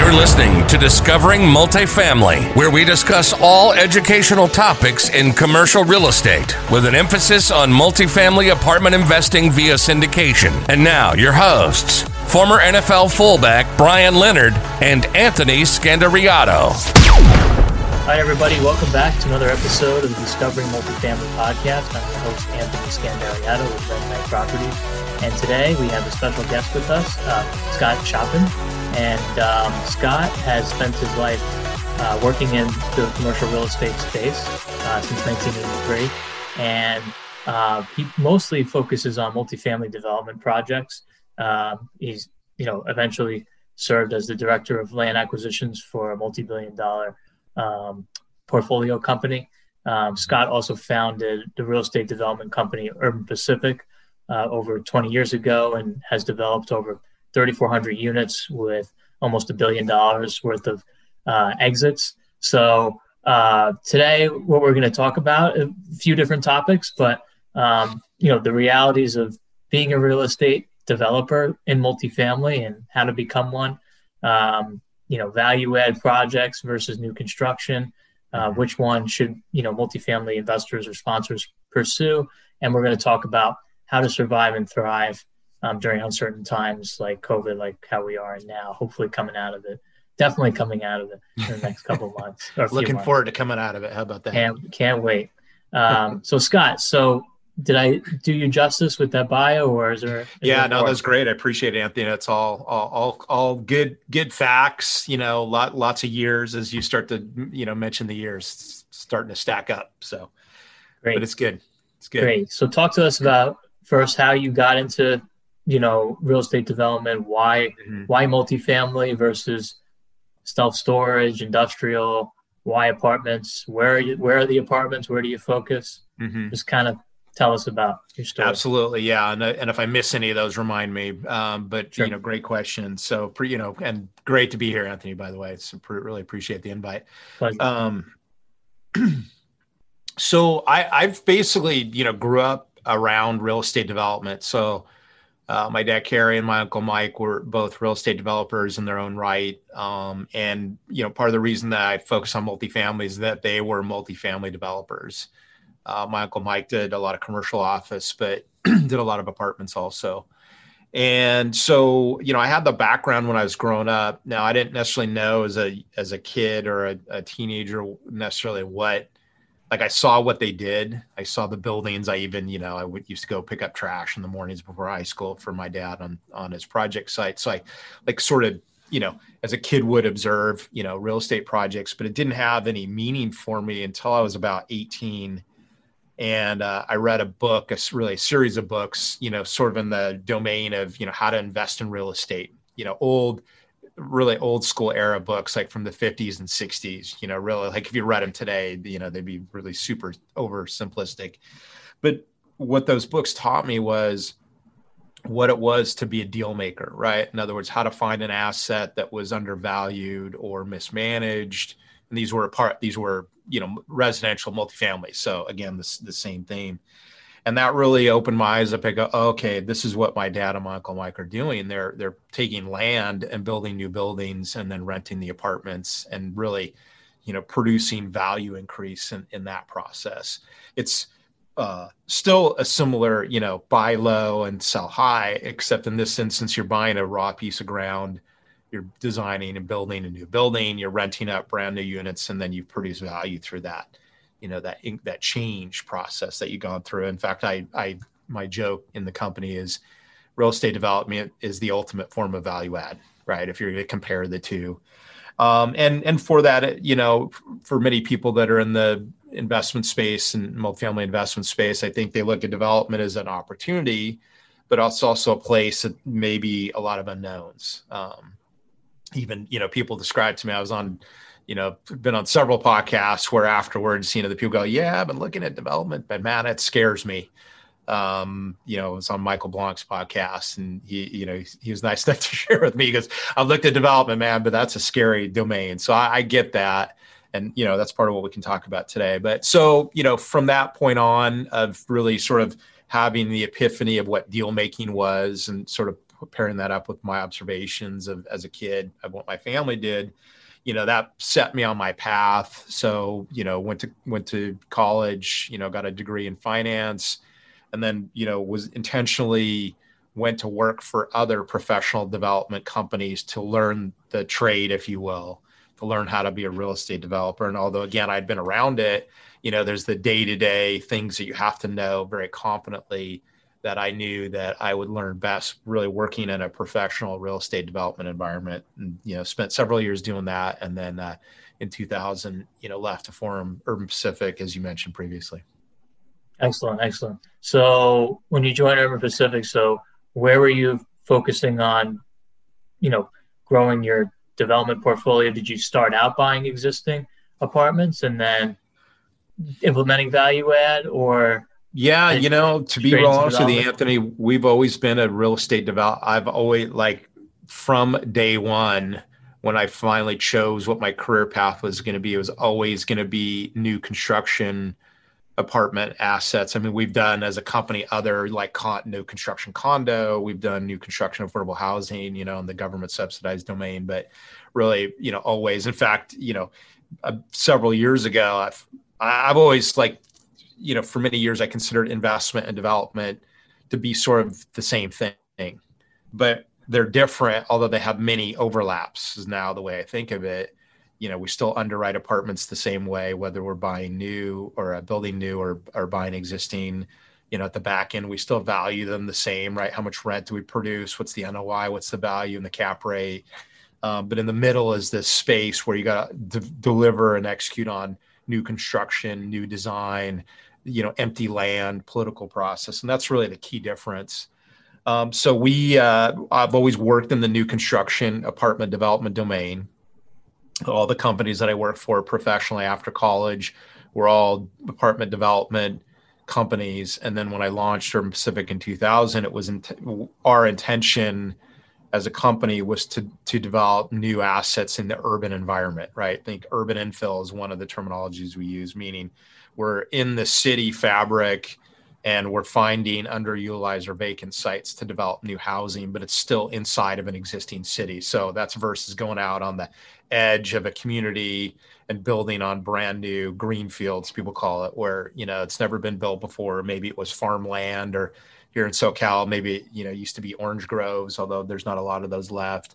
You're listening to Discovering Multifamily, where we discuss all educational topics in commercial real estate with an emphasis on multifamily apartment investing via syndication. And now, your hosts, former NFL fullback Brian Leonard and Anthony Scandariato. Hi, everybody. Welcome back to another episode of the Discovering Multifamily podcast. I'm your host, Anthony Scandariato with Red Knight Properties. And today we have a special guest with us, Scott Choppin. And Scott has spent his life working in the commercial real estate space since 1983. And he mostly focuses on multifamily development projects. He's, eventually served as the director of land acquisitions for a multi-billion-dollar portfolio company. Scott also founded the real estate development company Urban Pacific over 20 years ago and has developed over 3,400 units with almost $1 billion worth of exits. So today, what we're going to talk about, a few different topics, but the realities of being a real estate developer in multifamily and how to become one. Value add projects versus new construction, which one should, multifamily investors or sponsors pursue. And we're going to talk about how to survive and thrive during uncertain times like COVID, like how we are now, hopefully definitely coming out of it in the next couple of months. Looking forward to coming out of it. How about that? Can't wait. So Scott, did I do you justice with that bio, or is there? That's great. I appreciate it, Anthony. That's all good facts. Lots of years as you start to mention the years starting to stack up. So, great. But it's good. It's good. Great. So talk to us about first how you got into real estate development. Why multifamily versus self-storage, industrial? Why apartments? Where are the apartments? Where do you focus? Just kind of tell us about your story. Absolutely. Yeah. And if I miss any of those, remind me. But sure. Great question. So, and great to be here, Anthony, by the way. It's really appreciate the invite. Pleasure. So I've basically, grew up around real estate development. So my dad, Kerry, and my uncle, Mike, were both real estate developers in their own right. And part of the reason that I focus on multifamily is that they were multifamily developers. My uncle Mike did a lot of commercial office, but did a lot of apartments also. And so, I had the background when I was growing up. Now, I didn't necessarily know as a kid or a teenager necessarily I saw what they did. I saw the buildings. I even, used to go pick up trash in the mornings before high school for my dad on his project site. So I sort of, as a kid would observe, real estate projects, but it didn't have any meaning for me until I was about 18. And I read a book, a series of books, sort of in the domain of, how to invest in real estate, really old school era books, like from the 50s and 60s, really like if you read them today, they'd be really super oversimplistic. But what those books taught me was what it was to be a deal maker, right? In other words, how to find an asset that was undervalued or mismanaged. And these were residential multifamily. So again, the same theme. And that really opened my eyes up. I go, okay, this is what my dad and my uncle Mike are doing. They're taking land and building new buildings and then renting the apartments and really, producing value increase in that process. It's still a similar, buy low and sell high, except in this instance, you're buying a raw piece of ground. You're designing and building a new building, you're renting out brand new units, and then you produce value through that, that change process that you've gone through. In fact, my joke in the company is real estate development is the ultimate form of value add, right? If you're going to compare the two. And for that, for many people that are in the investment space and multifamily investment space, I think they look at development as an opportunity, but it's also a place that maybe a lot of unknowns. Even, people describe to me, I was on, been on several podcasts where afterwards, the people go, yeah, I've been looking at development, but man, it scares me. It was on Michael Blanc's podcast and he was nice enough to share with me. He goes, I've looked at development, man, but that's a scary domain. So I get that. And, that's part of what we can talk about today. But so, from that point on of really sort of having the epiphany of what deal making was and sort of pairing that up with my observations of as a kid of what my family did, that set me on my path. So, went to college, got a degree in finance, and then, was intentionally went to work for other professional development companies to learn the trade, if you will, to learn how to be a real estate developer. And although, again, I'd been around it, there's the day-to-day things that you have to know very competently that I knew that I would learn best really working in a professional real estate development environment. And, spent several years doing that. And then in 2000, left to form Urban Pacific, as you mentioned previously. Excellent. So when you joined Urban Pacific, so where were you focusing on, growing your development portfolio? Did you start out buying existing apartments and then implementing value add, or? Yeah, to be real honest with you, Anthony, we've always been a real estate developer. I've always, from day one, when I finally chose what my career path was going to be, it was always going to be new construction apartment assets. I mean, we've done as a company other new construction condo, we've done new construction affordable housing, in the government subsidized domain, but really, always, in fact, several years ago, I've always for many years, I considered investment and development to be sort of the same thing, but they're different, although they have many overlaps is now the way I think of it. We still underwrite apartments the same way, whether we're buying new or building new or buying existing. At the back end, we still value them the same, right? How much rent do we produce? What's the NOI? What's the value and the cap rate? But in the middle is this space where you got to deliver and execute on new construction, new design, empty land, political process. And that's really the key difference. So I've always worked in the new construction apartment development domain. All the companies that I worked for professionally after college were all apartment development companies. And then when I launched Urban Pacific in 2000, it was our intention as a company was to develop new assets in the urban environment, right? I think urban infill is one of the terminologies we use, meaning we're in the city fabric and we're finding underutilized or vacant sites to develop new housing, but it's still inside of an existing city. So that's versus going out on the edge of a community and building on brand new greenfields, people call it, where, it's never been built before. Maybe it was farmland, or here in SoCal, maybe, it used to be orange groves, although there's not a lot of those left.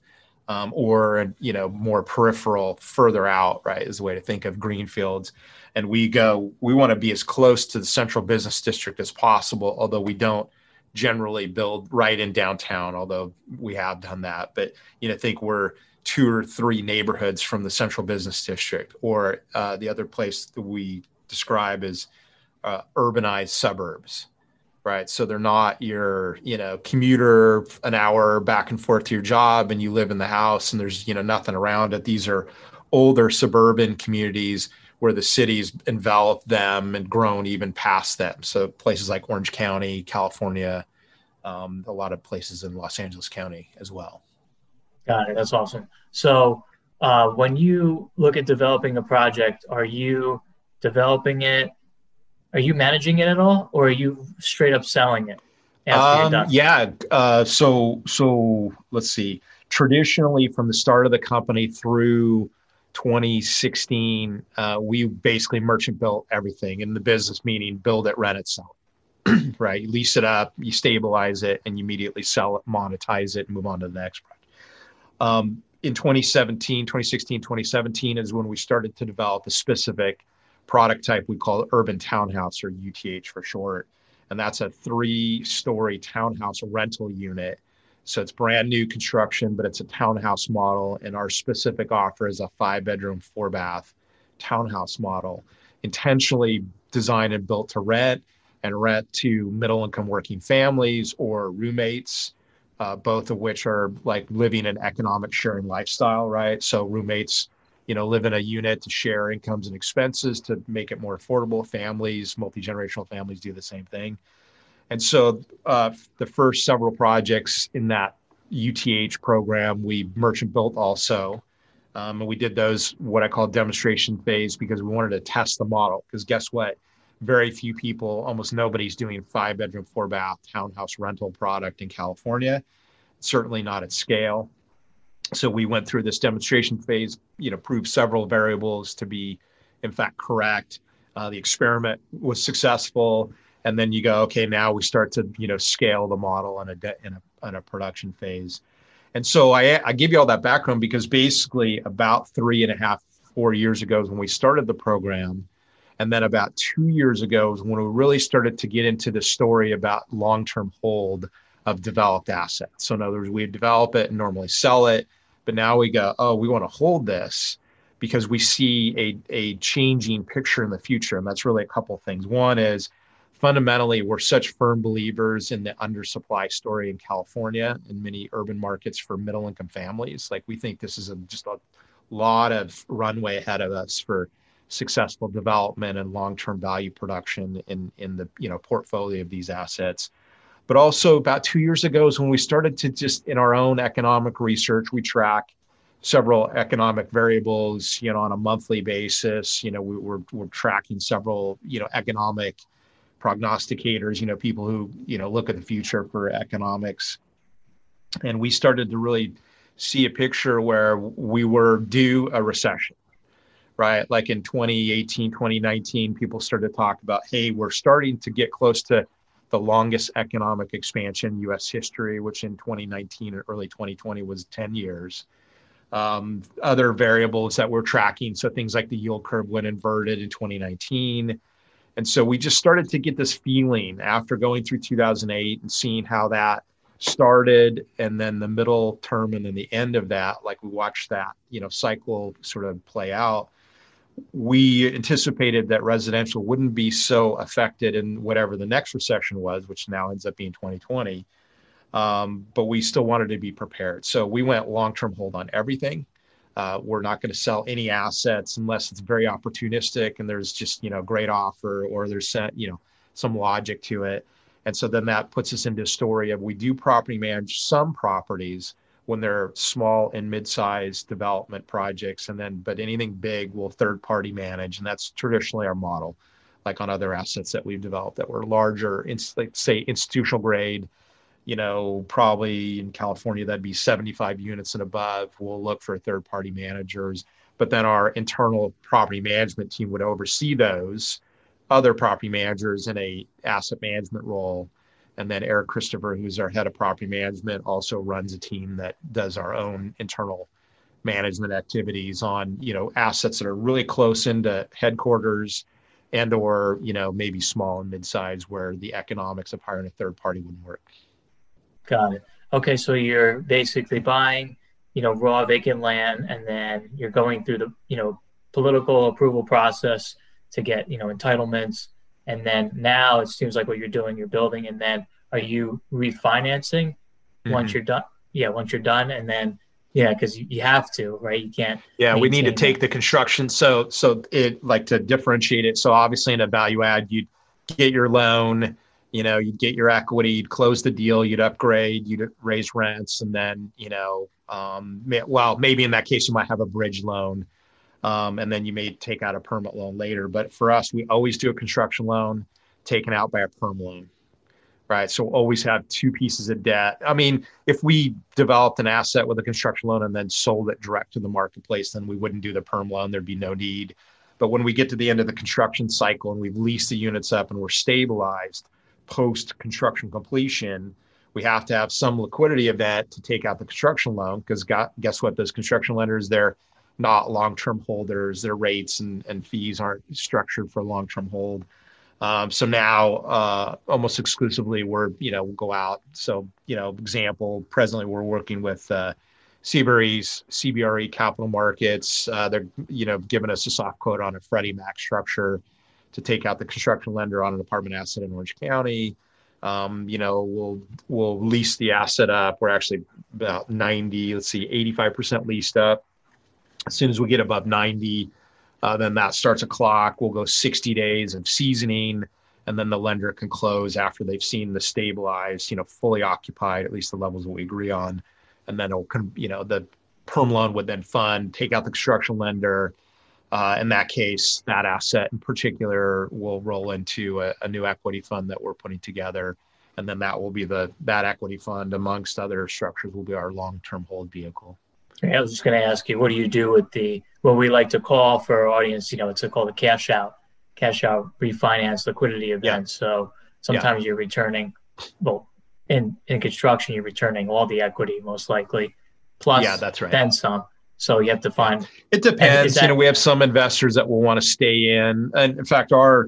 Or more peripheral, further out, right, is the way to think of greenfields. And we want to be as close to the central business district as possible, although we don't generally build right in downtown, although we have done that. But, think we're 2 or 3 neighborhoods from the central business district, or the other place that we describe as urbanized suburbs. Right. So they're not your, commuter an hour back and forth to your job and you live in the house and there's, nothing around it. These are older suburban communities where the city's enveloped them and grown even past them. So places like Orange County, California, a lot of places in Los Angeles County as well. Got it. That's awesome. So when you look at developing a project, are you developing it? Are you managing it at all, or are you straight up selling it after you're done? Yeah. So let's see. Traditionally, from the start of the company through 2016, we basically merchant built everything in the business, meaning build it, rent it, sell it. Right? You lease it up, you stabilize it, and you immediately sell it, monetize it, and move on to the next project. In 2016, 2017 is when we started to develop a specific product type we call urban townhouse, or UTH for short. And that's a 3-story townhouse rental unit. So it's brand new construction, but it's a townhouse model. And our specific offer is a 5-bedroom, 4-bath townhouse model, intentionally designed and built to rent to middle-income working families or roommates, both of which are living an economic sharing lifestyle, right? So roommates live in a unit to share incomes and expenses to make it more affordable. Families, multi-generational families do the same thing. And so the first several projects in that UTH program, we merchant built also. And we did those, what I call demonstration phase, because we wanted to test the model. Because guess what? Very few people, almost nobody's doing 5-bedroom, 4-bath townhouse rental product in California. certainly not at scale. So we went through this demonstration phase, proved several variables to be, in fact, correct. The experiment was successful. And then you go, okay, now we start to, scale the model in a production phase. And so I give you all that background because basically about 3.5, 4 years ago is when we started the program. And then about 2 years ago is when we really started to get into the story about long-term hold of developed assets. So in other words, we develop it and normally sell it, but now we go, oh, we want to hold this because we see a changing picture in the future. And that's really a couple of things. One is fundamentally, we're such firm believers in the undersupply story in California and many urban markets for middle income families. Like we think this is just a lot of runway ahead of us for successful development and long-term value production in the portfolio of these assets. But also about 2 years ago is when we started to just in our own economic research, we track several economic variables, on a monthly basis. We're tracking several, economic prognosticators, people who, look at the future for economics. And we started to really see a picture where we were due a recession, right? Like in 2018, 2019, people started to talk about, hey, we're starting to get close to the longest economic expansion in U.S. history, which in 2019 and early 2020 was 10 years. Other variables that we're tracking, so things like the yield curve went inverted in 2019. And so we just started to get this feeling after going through 2008 and seeing how that started and then the middle term and then the end of that, like we watched that, cycle sort of play out. We anticipated that residential wouldn't be so affected in whatever the next recession was, which now ends up being 2020. But we still wanted to be prepared. So we went long-term hold on everything. We're not going to sell any assets unless it's very opportunistic and there's just, great offer or there's, some logic to it. And so then that puts us into a story of we do property manage some properties when they're small and mid-sized development projects. But anything big we'll third-party manage. And that's traditionally our model, like on other assets that we've developed that were larger, like say institutional grade, probably in California, that'd be 75 units and above. We'll look for third-party managers, but then our internal property management team would oversee those other property managers in a asset management role. And then Eric Christopher, who's our head of property management, also runs a team that does our own internal management activities on, assets that are really close into headquarters and or, maybe small and mid-size where the economics of hiring a third party wouldn't work. Got it. Okay, so you're basically buying, raw vacant land, and then you're going through the, political approval process to get, entitlements. And then now it seems like what you're doing, you're building, and then are you refinancing once you're done? Yeah, once you're done, and then because you have to, right? You can't. Yeah, we need to take the construction. So it like to differentiate it. So obviously in a value add, you'd get your loan. You'd get your equity, you'd close the deal, you'd upgrade, you'd raise rents, and then, maybe in that case, you might have a bridge loan, and then you may take out a permanent loan later. But for us, we always do a construction loan taken out by a perm loan, right? So we'll always have two pieces of debt. I mean, if we developed an asset with a construction loan and then sold it direct to the marketplace, then we wouldn't do the perm loan. There'd be no need. But when we get to the end of the construction cycle and we've leased the units up and we're stabilized, post-construction completion, we have to have some liquidity event to take out the construction loan because guess what? Those construction lenders, they're not long-term holders. Their rates and fees aren't structured for long-term hold. So now almost exclusively we'll go out. So, example, presently we're working with CBRE Capital Markets. They're, giving us a soft quote on a Freddie Mac structure to take out the construction lender on an apartment asset in Orange County. We'll lease the asset up. We're actually about 85% leased up. As soon as we get above 90, then that starts a clock. We'll go 60 days of seasoning, and then the lender can close after they've seen the stabilized, fully occupied, at least the levels that we agree on. And then the perm loan would then fund, take out the construction lender. In that case, that asset in particular will roll into a new equity fund that we're putting together. And then that will be that equity fund, amongst other structures, will be our long-term hold vehicle. I was just going to ask you, what do you do with what we like to call for our audience, it's called a cash out refinance liquidity event. Yeah. So sometimes you're returning, in construction, you're returning all the equity most likely, plus that's right. then some. So you have to find. It depends. We have some investors that will want to stay in, and in fact, our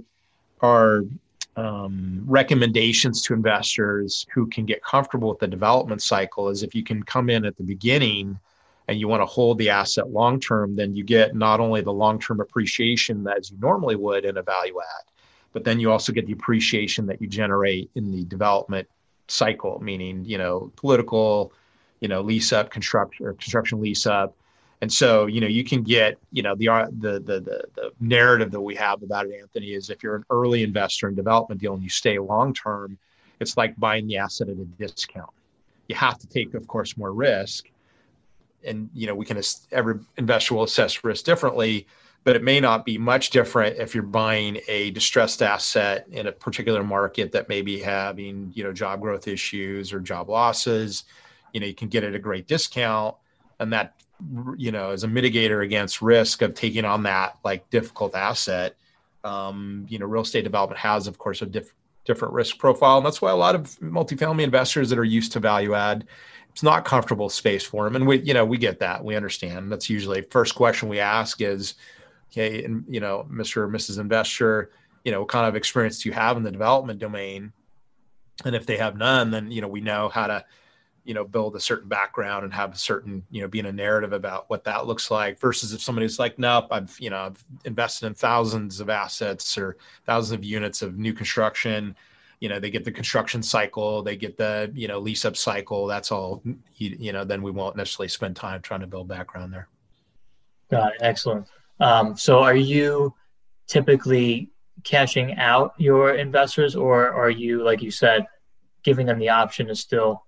recommendations to investors who can get comfortable with the development cycle is if you can come in at the beginning and you want to hold the asset long term, then you get not only the long term appreciation as you normally would in a value add, but then you also get the appreciation that you generate in the development cycle, meaning political, lease up, construction lease up. And so, you can get, the narrative that we have about it, Anthony, is if you're an early investor in development deal and you stay long term, it's like buying the asset at a discount. You have to take, of course, more risk. And, every investor will assess risk differently, but it may not be much different if you're buying a distressed asset in a particular market that may be having, job growth issues or job losses. You can get it at a great discount, and that, as a mitigator against risk of taking on that difficult asset. Real estate development has, of course, a different risk profile. And that's why a lot of multifamily investors that are used to value add, it's not comfortable space for them. And we get that. We understand. That's usually first question we ask is, okay, and, Mr. or Mrs. Investor, what kind of experience do you have in the development domain? And if they have none, then, we know how to, build a certain background and have a certain, be in a narrative about what that looks like, versus if somebody's like, nope, I've invested in thousands of assets or thousands of units of new construction. They get the construction cycle, they get the, lease up cycle. That's all, then we won't necessarily spend time trying to build background there. Got it. Excellent. So are you typically cashing out your investors, or are you, like you said, giving them the option to still,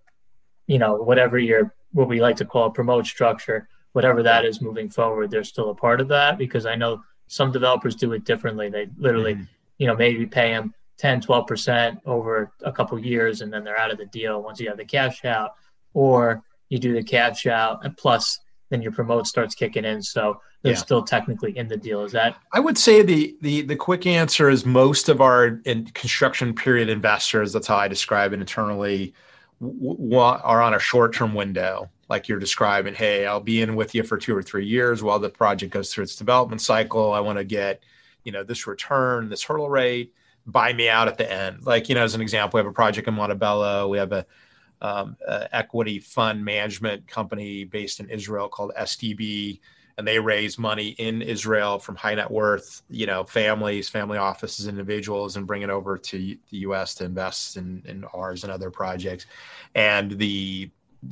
what we like to call a promote structure, whatever that is moving forward, they're still a part of that? Because I know some developers do it differently. They literally, maybe pay them 10, 12% over a couple of years, and then they're out of the deal once you have the cash out, or you do the cash out and plus then your promote starts kicking in. So they're still technically in the deal. Is that? I would say the quick answer is most of our construction period investors, that's how I describe it internally, are on a short-term window, like you're describing. Hey, I'll be in with you for 2 or 3 years while the project goes through its development cycle. I want to get, this return, this hurdle rate, buy me out at the end. As an example, we have a project in Montebello. We have a equity fund management company based in Israel called SDB, and they raise money in Israel from high net worth, families, family offices, individuals, and bring it over to the U.S. to invest in ours and other projects. And the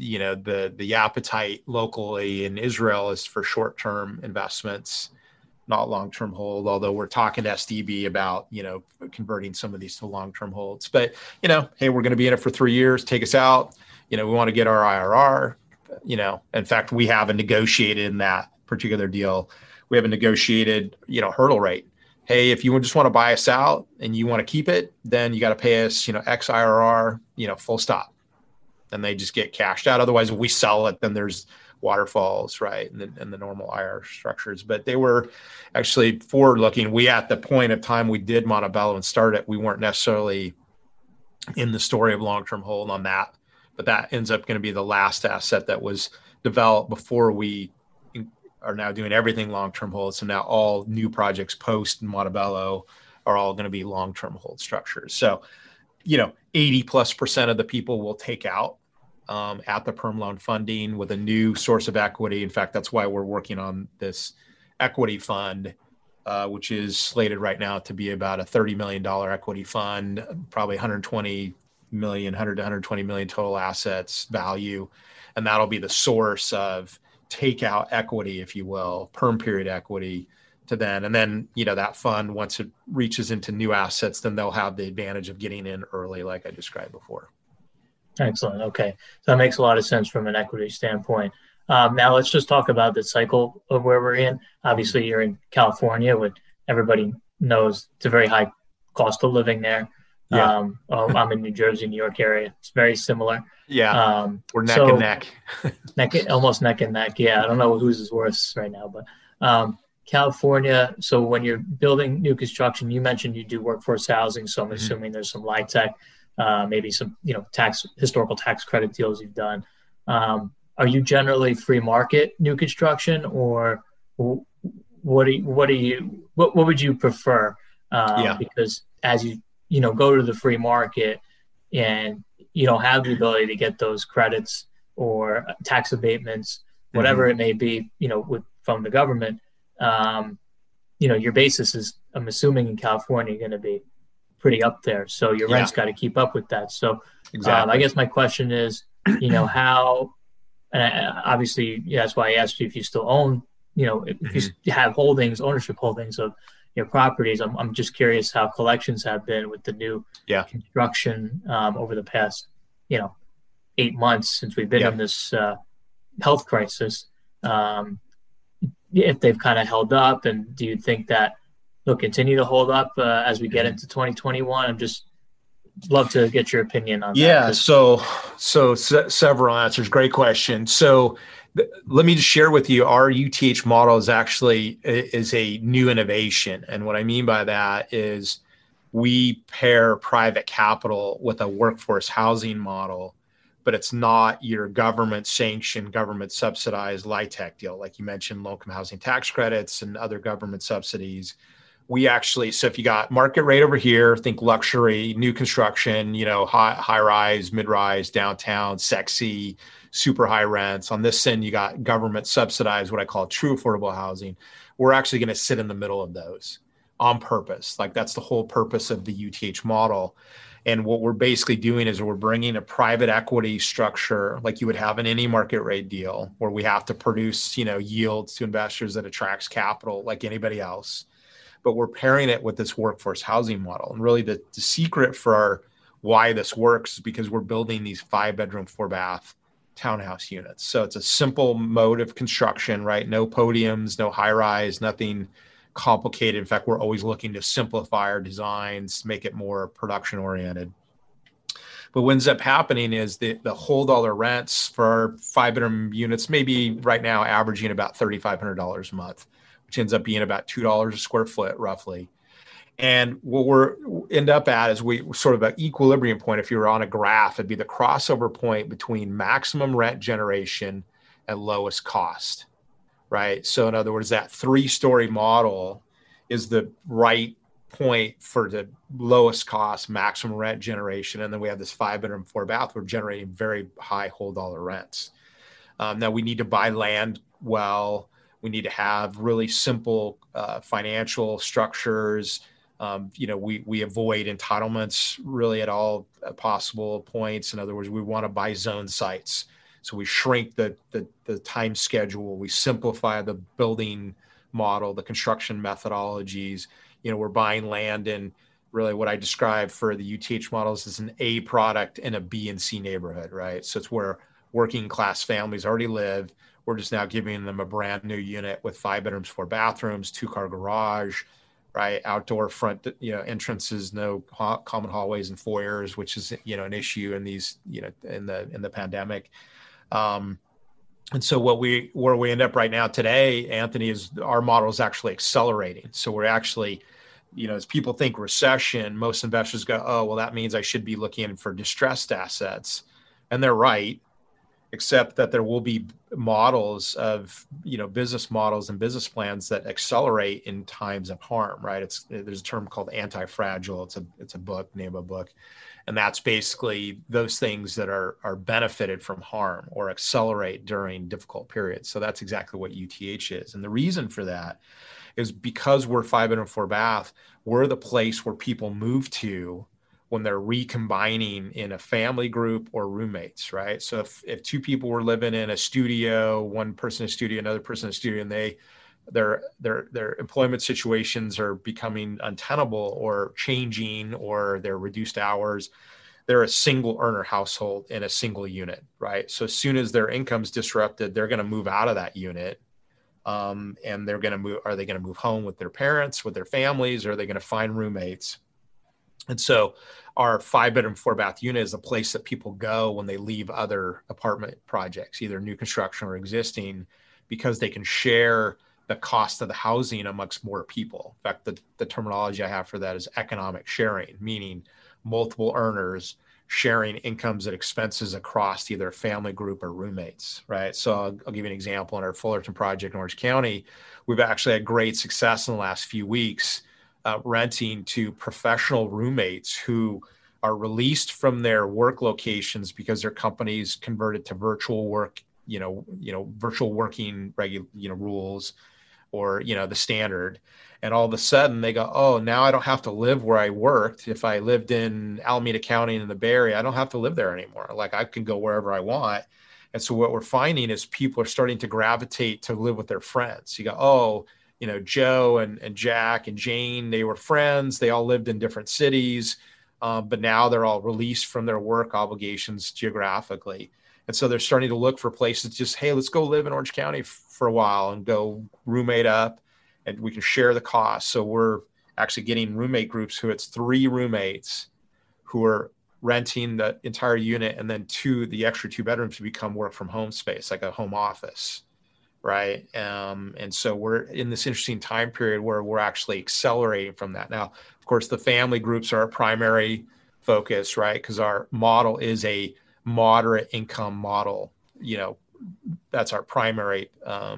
appetite locally in Israel is for short-term investments, not long-term hold, although we're talking to SDB about, converting some of these to long-term holds. But, hey, we're going to be in it for 3 years, take us out. We want to get our IRR. In fact, we haven't negotiated in that particular deal. We haven't negotiated, hurdle rate. Hey, if you just want to buy us out and you want to keep it, then you got to pay us, X IRR, full stop. And they just get cashed out. Otherwise, if we sell it, then there's waterfalls, right? And the normal IR structures. But they were actually forward-looking. We, at the point of time we did Montebello and started it, we weren't necessarily in the story of long-term hold on that. But that ends up going to be the last asset that was developed before we are now doing everything long-term hold. So now all new projects post Montebello are all going to be long-term hold structures. So, 80+% of the people will take out at the perm loan funding with a new source of equity. In fact, that's why we're working on this equity fund, which is slated right now to be about a $30 million equity fund, probably 120 million, 100 to 120 million total assets value. And that'll be the source of takeout equity, if you will, perm period equity to then. And then, that fund, once it reaches into new assets, then they'll have the advantage of getting in early, like I described before. Excellent. Okay. So that makes a lot of sense from an equity standpoint. Now let's just talk about the cycle of where we're in. Obviously, you're in California, which everybody knows it's a very high cost of living there. Yeah. I'm in New Jersey, New York area. It's very similar. Yeah. We're neck and So neck. almost neck and neck. Yeah, I don't know whose is worse right now, but California. So when you're building new construction, you mentioned you do workforce housing. So I'm assuming there's some LIHTC, maybe some historical tax credit deals you've done. Are you generally free market new construction, or what would you prefer? Yeah. Because as you go to the free market and you don't have the ability to get those credits or tax abatements, whatever it may be, from the government, your basis is, I'm assuming in California, going to be pretty up there. So your rent's got to keep up with that. So Exactly. I guess my question is, how, and obviously that's why I asked you if you still own, if you have ownership holdings of your properties. I'm just curious how collections have been with the new construction over the past, 8 months since we've been in this health crisis. If they've kind of held up, and do you think that they'll continue to hold up as we get into 2021? I'm just love to get your opinion on that. Yeah. So several answers. Great question. So let me just share with you, our UTH model is a new innovation. And what I mean by that is we pair private capital with a workforce housing model, but it's not your government sanctioned, government subsidized LIHTC deal. Like you mentioned, low-income housing tax credits and other government subsidies. So if you got market rate over here, think luxury, new construction, high rise, mid rise, downtown, sexy, super high rents. On this end, you got government subsidized, what I call true affordable housing. We're actually going to sit in the middle of those on purpose. Like that's the whole purpose of the UTH model. And what we're basically doing is we're bringing a private equity structure like you would have in any market rate deal, where we have to produce, yields to investors that attracts capital like anybody else. But we're pairing it with this workforce housing model. And really the secret for why this works is because we're building these 5-bedroom, 4-bath townhouse units. So it's a simple mode of construction, right? No podiums, no high rise, nothing complicated. In fact, we're always looking to simplify our designs, make it more production oriented. But what ends up happening is the whole dollar rents for our 5-bedroom units, maybe right now averaging about $3,500 a month, which ends up being about $2 a square foot roughly. And what we're end up at is we sort of an equilibrium point. If you were on a graph, it'd be the crossover point between maximum rent generation and lowest cost, right? So in other words, that 3-story model is the right point for the lowest cost, maximum rent generation. And then we have this 5-bedroom, 4-bath. We're generating very high whole dollar rents. Now we need to buy land well. We need to have really simple financial structures. We avoid entitlements really at all possible points. In other words, we want to buy zone sites. So we shrink the time schedule. We simplify the building model, the construction methodologies. We're buying land in really what I describe for the UTH models as an A product in a B and C neighborhood, right? So it's where working class families already live. We're just now giving them a brand new unit with 5 bedrooms, 4 bathrooms, 2-car garage, right? Outdoor front, entrances, no common hallways and foyers, which is, an issue in these, in the pandemic. And so where we end up right now today, Anthony, is our model is actually accelerating. So we're actually, as people think recession, most investors go, oh, well, that means I should be looking for distressed assets. And they're right. Except that there will be models of, business models and business plans that accelerate in times of harm, right? There's a term called anti-fragile. It's a book, name of a book. And that's basically those things that are benefited from harm or accelerate during difficult periods. So that's exactly what UTH is. And the reason for that is because we're 5-bedroom, 4-bath, we're the place where people move to when they're recombining in a family group or roommates, right? So if 2 people were living in a studio, one person in a studio, another person in a studio, and their employment situations are becoming untenable or changing, or they're reduced hours, they're a single earner household in a single unit, right? So as soon as their income's disrupted, they're going to move out of that unit. And they're going to move. Are they going to move home with their parents, with their families, or are they going to find roommates? And so our 5-bedroom, 4-bath unit is a place that people go when they leave other apartment projects, either new construction or existing, because they can share the cost of the housing amongst more people. In fact, the terminology I have for that is economic sharing, meaning multiple earners sharing incomes and expenses across either a family group or roommates, right? So I'll give you an example. In our Fullerton project in Orange County, we've actually had great success in the last few weeks renting to professional roommates who are released from their work locations because their companies converted to virtual work, virtual working rules, or the standard. And all of a sudden they go, oh, now I don't have to live where I worked. If I lived in Alameda County in the Bay Area, I don't have to live there anymore. Like, I can go wherever I want. And so what we're finding is people are starting to gravitate to live with their friends. You go, oh, Joe and Jack and Jane, they were friends. They all lived in different cities, but now they're all released from their work obligations geographically. And so they're starting to look for places, just, hey, let's go live in Orange County for a while and go roommate up, and we can share the cost. So we're actually getting roommate groups who it's 3 roommates who are renting the entire unit, and then the extra 2 bedrooms to become work from home space, like a home office. Right. And so we're in this interesting time period where we're actually accelerating from that. Now, of course, the family groups are our primary focus, right? Because our model is a moderate income model. That's our primary,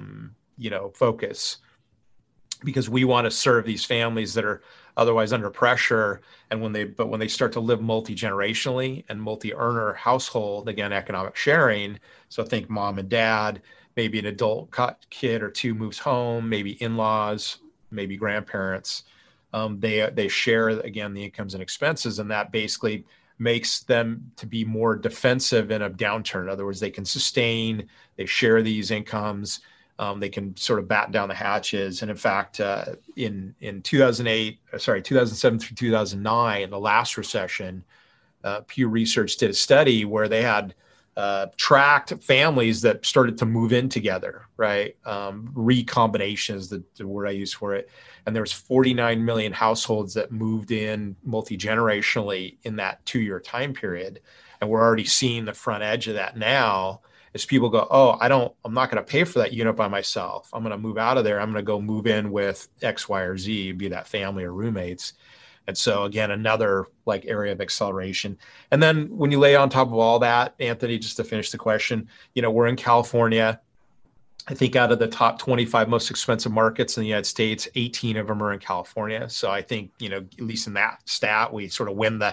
focus, because we want to serve these families that are otherwise under pressure. And when they start to live multi-generationally and multi-earner household, again, economic sharing. So think mom and dad, maybe an adult kid or 2 moves home, maybe in-laws, maybe grandparents. They share, again, the incomes and expenses, and that basically makes them to be more defensive in a downturn. In other words, they can sustain, they share these incomes, they can sort of batten down the hatches. And in fact, in 2007 through 2009, the last recession, Pew Research did a study where they had tracked families that started to move in together, right? Recombination is the word I use for it. And there was 49 million households that moved in multi-generationally in that 2-year time period. And we're already seeing the front edge of that now as people go, oh, I'm not going to pay for that unit by myself. I'm going to move out of there. I'm going to go move in with X, Y, or Z, be that family or roommates. And so again, another area of acceleration. And then when you lay on top of all that, Anthony, just to finish the question, we're in California. I think out of the top 25 most expensive markets in the United States, 18 of them are in California. So I think, at least in that stat, we sort of win the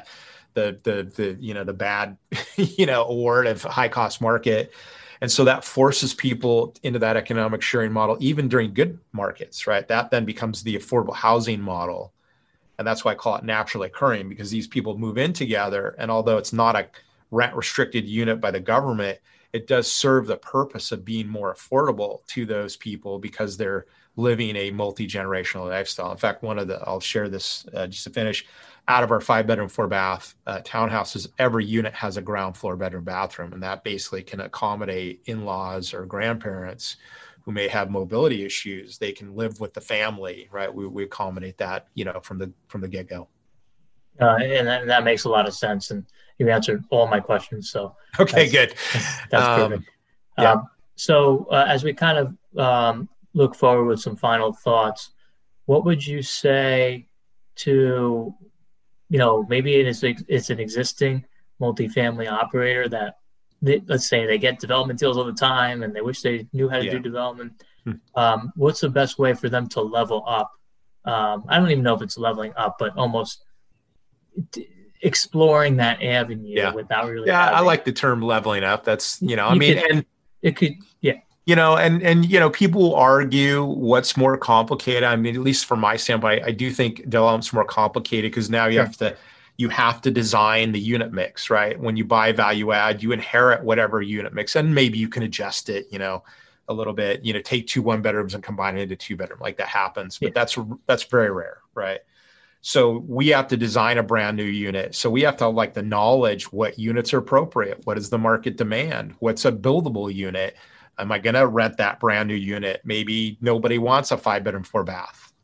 bad, award of high cost market. And so that forces people into that economic sharing model, even during good markets, right? That then becomes the affordable housing model. And that's why I call it naturally occurring, because these people move in together. And although it's not a rent restricted unit by the government, it does serve the purpose of being more affordable to those people because they're living a multi-generational lifestyle. In fact, I'll share this just to finish. Out of our 5-bedroom, 4-bath townhouses, every unit has a ground floor bedroom bathroom. And that basically can accommodate in-laws or grandparents who may have mobility issues. They can live with the family, right? We accommodate that, from the get-go. And that makes a lot of sense. And you answered all my questions. So okay, good. That's perfect. Yeah. So as we kind of look forward with some final thoughts, what would you say to, maybe it's an existing multifamily operator that let's say they get development deals all the time and they wish they knew how to do development. What's the best way for them to level up? I don't even know if it's leveling up, but almost exploring that avenue without really. Yeah, I like the term leveling up. That's, and it could, and people argue what's more complicated. I mean, at least from my standpoint, I do think development's more complicated because now you have to design the unit mix, right? When you buy value add, you inherit whatever unit mix, and maybe you can adjust it, a little bit, take 2 1-bedrooms and combine it into 2-bedroom, like that happens, but that's very rare, right? So we have to design a brand new unit. So we have to have the knowledge, what units are appropriate? What is the market demand? What's a buildable unit? Am I going to rent that brand new unit? Maybe nobody wants a 5-bedroom, 4-bath,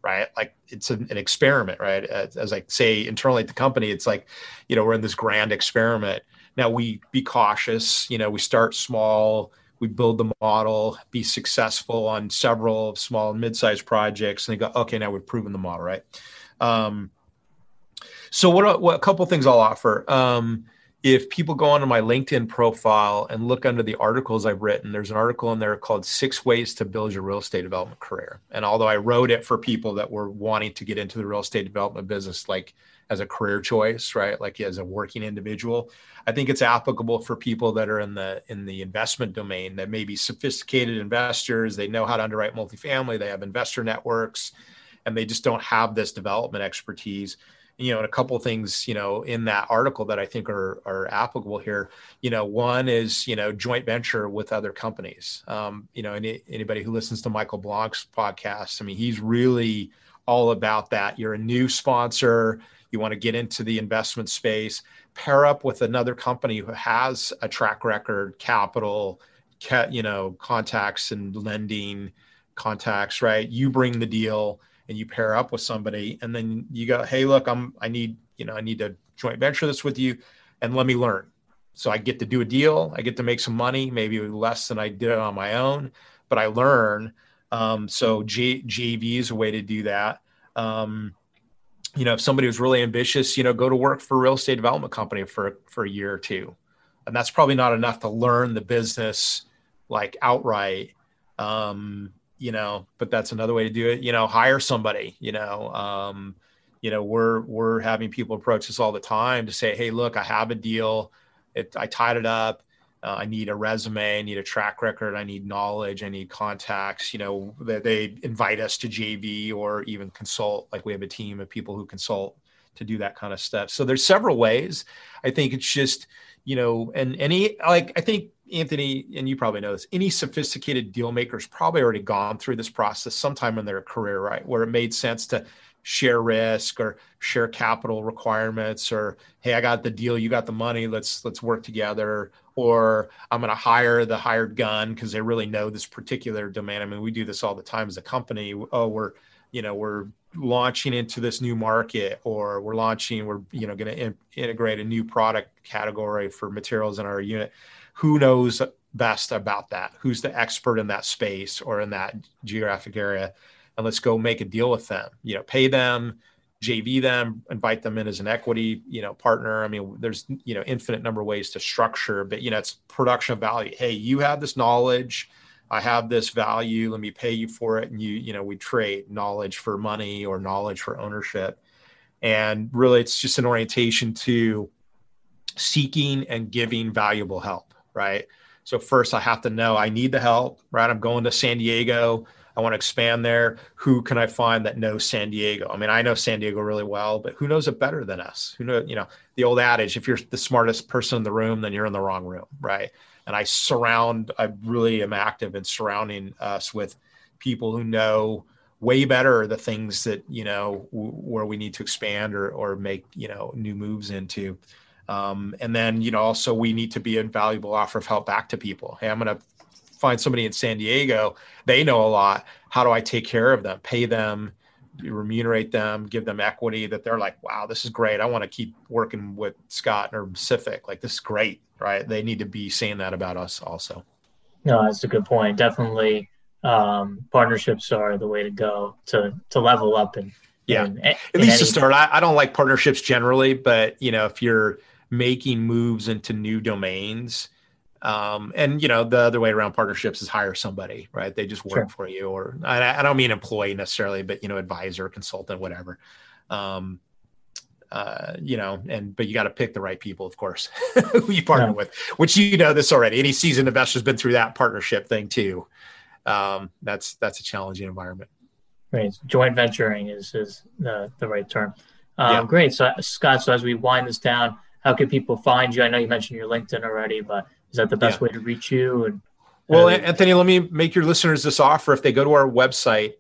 right? Like it's an experiment, right? As I say internally at the company, it's like, we're in this grand experiment. Now we be cautious, we start small, we build the model, be successful on several small and mid-sized projects, and they go, okay, now we've proven the model, right? So what a couple of things I'll offer. If people go onto my LinkedIn profile and look under the articles I've written, there's an article in there called 6 Ways to Build Your Real Estate Development Career. And although I wrote it for people that were wanting to get into the real estate development business, like as a career choice, right? Like as a working individual, I think it's applicable for people that are in the investment domain that may be sophisticated investors. They know how to underwrite multifamily. They have investor networks, and they just don't have this development expertise. And a couple of things, in that article that I think are applicable here, one is, joint venture with other companies. Anybody who listens to Michael Blanc's podcast, I mean, he's really all about that. You're a new sponsor. You want to get into the investment space, pair up with another company who has a track record, capital, contacts and lending contacts, right? You bring the deal and you pair up with somebody, and then you go, hey, look, I need to joint venture this with you, and let me learn. So I get to do a deal. I get to make some money, maybe less than I did on my own, but I learn. So JV is a way to do that. If somebody was really ambitious, go to work for a real estate development company for a year or two. And that's probably not enough to learn the business like outright. But that's another way to do it. Hire somebody, we're having people approach us all the time to say, hey, look, I have a deal. I tied it up. I need a resume. I need a track record. I need knowledge. I need contacts. They invite us to JV or even consult. Like we have a team of people who consult to do that kind of stuff. So there's several ways. I think it's just, I think Anthony, and you probably know this, any sophisticated deal maker's probably already gone through this process sometime in their career, right? Where it made sense to share risk or share capital requirements, or, hey, I got the deal, you got the money, let's work together. Or I'm going to hire the hired gun because they really know this particular domain. I mean, we do this all the time as a company. Oh, we're launching into this new market, or we're going to integrate a new product category for materials in our unit. Who knows best about that? Who's the expert in that space or in that geographic area? And let's go make a deal with them, pay them, JV them, invite them in as an equity, partner. I mean, there's, infinite number of ways to structure, but, it's production of value. Hey, you have this knowledge. I have this value. Let me pay you for it. And we trade knowledge for money or knowledge for ownership. And really, it's just an orientation to seeking and giving valuable help. Right. So first I have to know I need the help, right? I'm going to San Diego. I want to expand there. Who can I find that knows San Diego? I mean, I know San Diego really well, but who knows it better than us? Who knows, the old adage, if you're the smartest person in the room, then you're in the wrong room. Right. And I really am active in surrounding us with people who know way better the things that, where we need to expand or make, new moves into. And then, also we need to be a valuable offer of help back to people. Hey, I'm going to find somebody in San Diego. They know a lot. How do I take care of them, pay them, remunerate them, give them equity that they're like, wow, this is great. I want to keep working with Scott or Pacific. Like, this is great, right? They need to be saying that about us also. No, that's a good point. Definitely. Partnerships are the way to go to level up. And at least to start. I don't like partnerships generally, but if you're making moves into new domains, and the other way around partnerships is hire somebody, right? They just work for you, or I don't mean employee necessarily, but advisor, consultant, whatever. But you got to pick the right people, of course, who you partner with, which this already. Any seasoned investor's been through that partnership thing too. That's a challenging environment. Right. Joint venturing is the right term. Great. So Scott, as we wind this down, how can people find you? I know you mentioned your LinkedIn already, but is that the best way to reach you? Well, Anthony, let me make your listeners this offer. If they go to our website,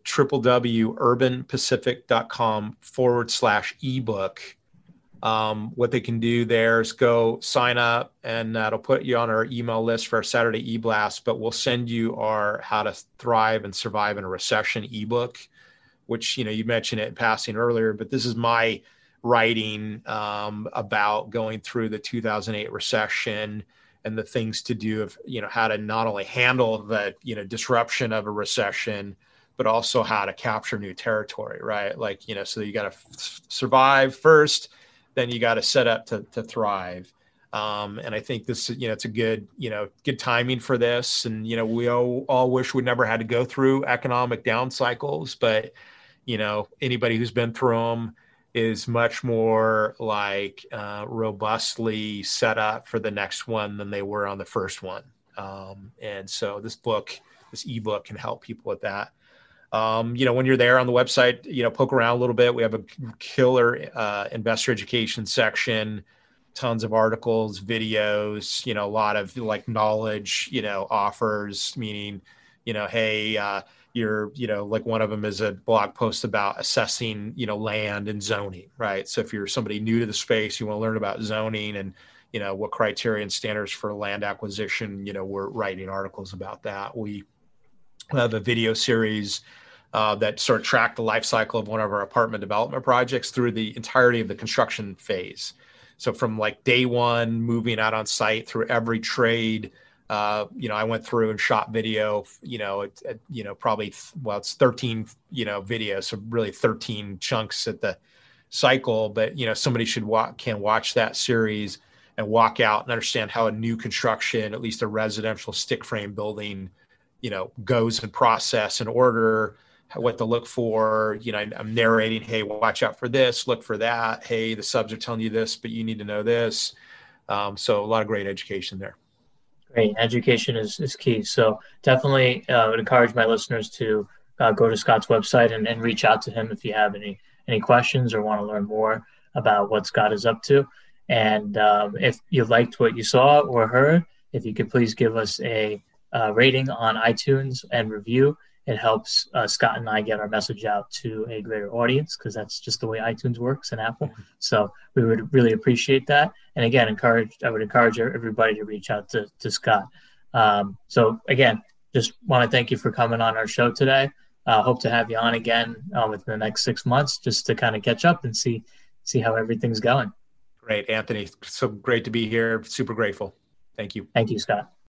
www.urbanpacific.com/ebook, what they can do there is go sign up, and that'll put you on our email list for our Saturday e-blast, but we'll send you our How to Thrive and Survive in a Recession ebook, which, you mentioned it in passing earlier, but this is my writing about going through the 2008 recession and the things to do of, how to not only handle the, disruption of a recession, but also how to capture new territory, right? Like, so you got to survive first, then you got to set up to thrive. And I think this, it's a good, good timing for this. And, we all wish we never had to go through economic down cycles, but, anybody who's been through them is much more like robustly set up for the next one than they were on the first one. And so this ebook can help people with that. When you're there on the website, poke around a little bit. We have a killer investor education section, tons of articles, videos, a lot of like knowledge, offers, meaning, hey, you're, like one of them is a blog post about assessing, land and zoning, right? So if you're somebody new to the space, you want to learn about zoning and, what criteria and standards for land acquisition, we're writing articles about that. We have a video series that sort of track the life cycle of one of our apartment development projects through the entirety of the construction phase. So from like day one, moving out on site through every trade, I went through and shot video, probably, it's 13, videos, so really 13 chunks at the cycle, but, somebody can watch that series and walk out and understand how a new construction, at least a residential stick frame building, goes in process and order, what to look for. I'm narrating, hey, watch out for this, look for that. Hey, the subs are telling you this, but you need to know this. So a lot of great education there. Great. Education is key. So definitely would encourage my listeners to go to Scott's website and reach out to him if you have any questions or want to learn more about what Scott is up to. And if you liked what you saw or heard, if you could please give us a rating on iTunes and review. It helps Scott and I get our message out to a greater audience, because that's just the way iTunes works and Apple. So we would really appreciate that. And again, I would encourage everybody to reach out to Scott. So again, just want to thank you for coming on our show today. Hope to have you on again within the next 6 months, just to kind of catch up and see how everything's going. Great, Anthony. So great to be here. Super grateful. Thank you. Thank you, Scott.